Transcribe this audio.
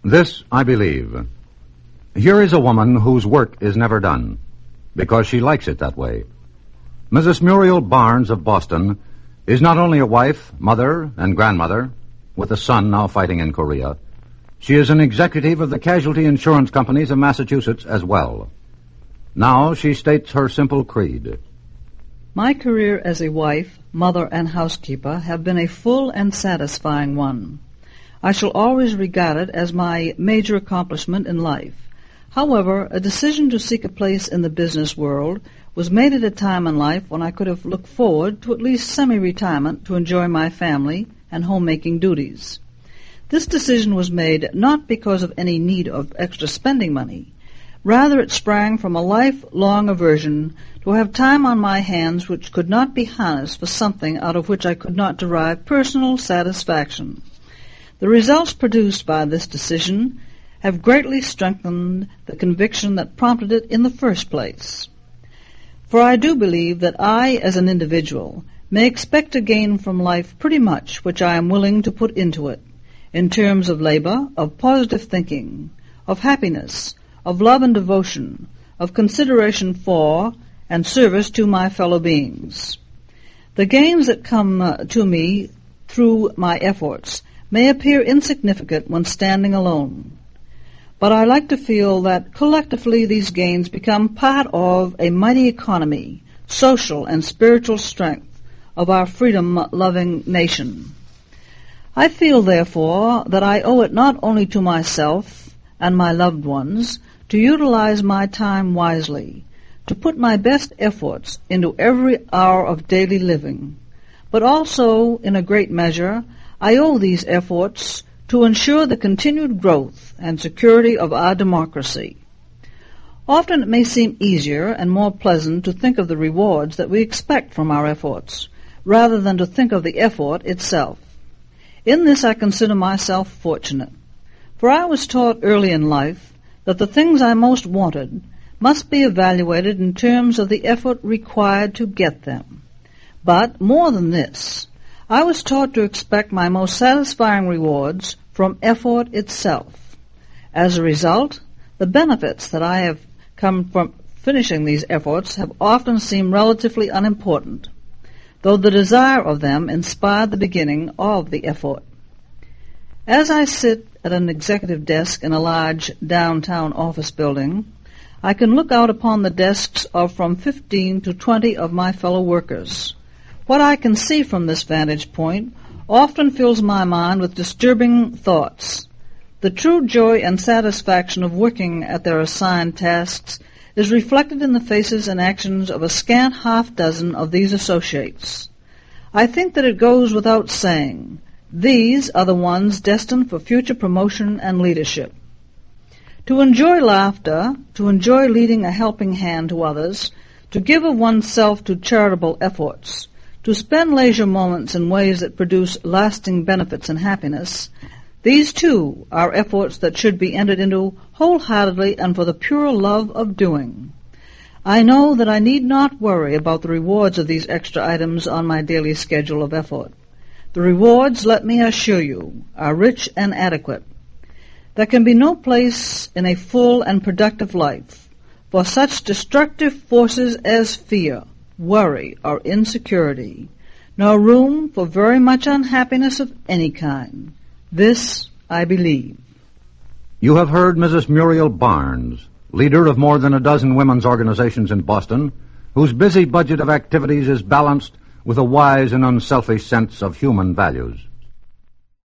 This I believe. Here is a woman whose work is never done, because she likes it that way. Mrs. Muriel Barnes of Boston is not only a wife, mother, and grandmother, with a son now fighting in Korea. She is an executive of the casualty insurance companies of Massachusetts as well. Now she states her simple creed. My career as a wife, mother, and housekeeper have been a full and satisfying one. I shall always regard it as my major accomplishment in life. However, a decision to seek a place in the business world was made at a time in life when I could have looked forward to at least semi-retirement to enjoy my family and homemaking duties. This decision was made not because of any need of extra spending money. Rather, it sprang from a lifelong aversion to have time on my hands which could not be harnessed for something out of which I could not derive personal satisfaction. The results produced by this decision have greatly strengthened the conviction that prompted it in the first place. For I do believe that I, as an individual, may expect to gain from life pretty much which I am willing to put into it, in terms of labor, of positive thinking, of happiness, of love and devotion, of consideration for and service to my fellow beings. The gains that come to me through my efforts may appear insignificant when standing alone, but I like to feel that collectively these gains become part of a mighty economy, social and spiritual strength of our freedom-loving nation. I feel, therefore, that I owe it not only to myself and my loved ones to utilize my time wisely, to put my best efforts into every hour of daily living, but also, in a great measure, I owe these efforts to ensure the continued growth and security of our democracy. Often it may seem easier and more pleasant to think of the rewards that we expect from our efforts, rather than to think of the effort itself. In this I consider myself fortunate, for I was taught early in life that the things I most wanted must be evaluated in terms of the effort required to get them. But, more than this, I was taught to expect my most satisfying rewards from effort itself. As a result, the benefits that I have come from finishing these efforts have often seemed relatively unimportant, though the desire of them inspired the beginning of the effort. As I sit at an executive desk in a large downtown office building, I can look out upon the desks of from 15 to 20 of my fellow workers. What I can see from this vantage point often fills my mind with disturbing thoughts. The true joy and satisfaction of working at their assigned tasks is reflected in the faces and actions of a scant half-dozen of these associates. I think that it goes without saying, these are the ones destined for future promotion and leadership. To enjoy laughter, to enjoy leading a helping hand to others, to give of oneself to charitable efforts, to spend leisure moments in ways that produce lasting benefits and happiness, these, too, are efforts that should be entered into wholeheartedly and for the pure love of doing. I know that I need not worry about the rewards of these extra items on my daily schedule of effort. The rewards, let me assure you, are rich and adequate. There can be no place in a full and productive life for such destructive forces as fear, worry, or insecurity, nor room for very much unhappiness of any kind. This I believe. You have heard Mrs. Muriel Barnes, leader of more than a dozen women's organizations in Boston, whose busy budget of activities is balanced with a wise and unselfish sense of human values.